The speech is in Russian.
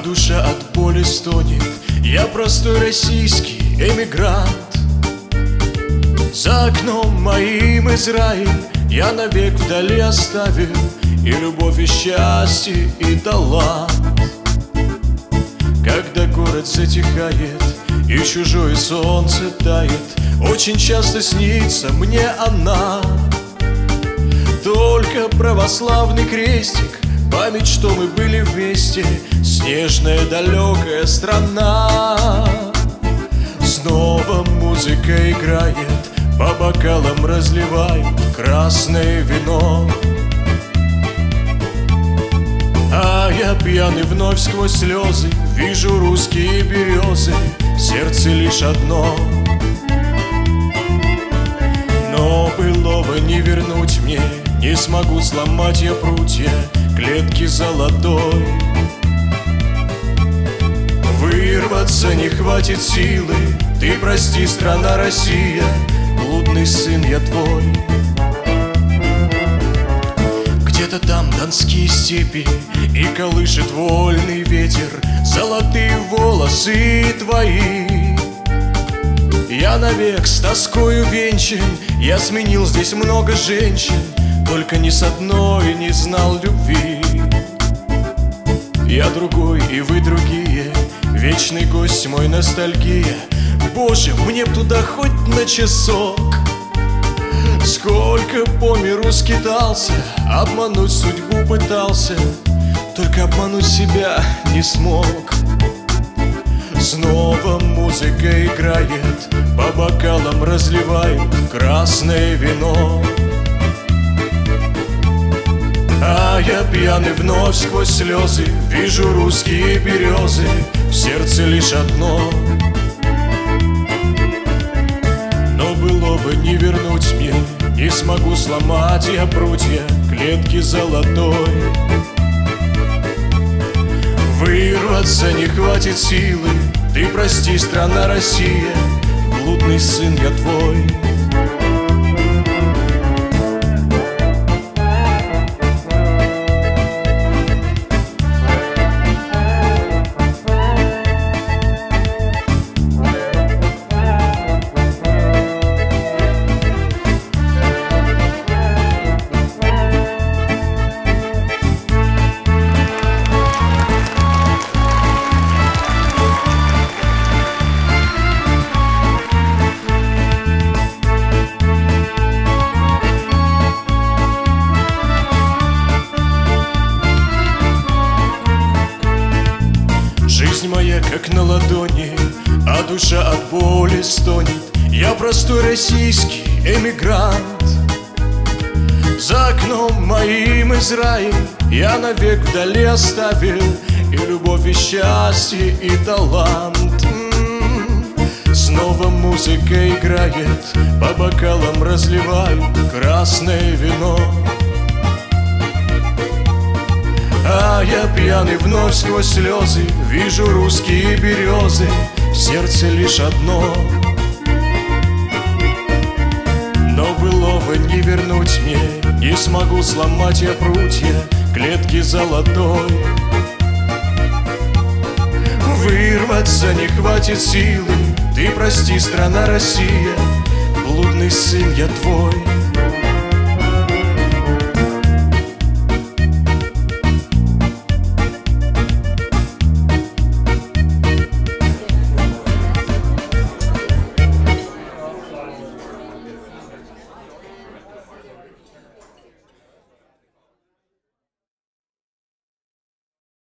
душа от боли стонет. Я простой российский эмигрант. За окном моим Израиль я навек вдали оставил, и любовь, и счастье, и талант. Когда город затихает и чужое солнце тает, очень часто снится мне она. Только православный крестик, память, что мы были вместе, снежная далекая страна. Снова музыка играет, по бокалам разливают красное вино. А я пьяный вновь сквозь слезы вижу русские березы, в сердце лишь одно. Но былого не вернуть мне, не смогу сломать я прутья клетки золотой. Вырваться не хватит силы, ты прости, страна Россия, блудный сын я твой. Где-то там донские степи, и колышет вольный ветер золотые волосы твои. Я навек с тоскою венчан, я сменил здесь много женщин, только ни с одной не знал любви. Я другой, и вы другие, вечный гость мой ностальгия. Боже, мне б туда хоть на часок. Сколько по миру скитался, обмануть судьбу пытался, только обмануть себя не смог. Снова музыка играет, по бокалам разливают красное вино. А я пьяный вновь сквозь слезы вижу русские березы, в сердце лишь одно. Но былого не вернуть мне, не смогу сломать я прутья клетки золотой. Вырваться не хватит силы, ты прости, страна Россия, блудный сын я твой. Жизнь моя как на ладони, а душа от боли стонет. Я простой российский эмигрант. За окном моим Израиль я навек вдали оставил, и любовь, и счастье, и талант. Снова музыка играет, по бокалам разливают красное вино. А я пьяный вновь сквозь слезы вижу русские березы, в сердце лишь одно. Но былого не вернуть мне, не смогу сломать я прутья клетки золотой. Вырваться не хватит силы, ты прости, страна Россия, блудный сын я твой.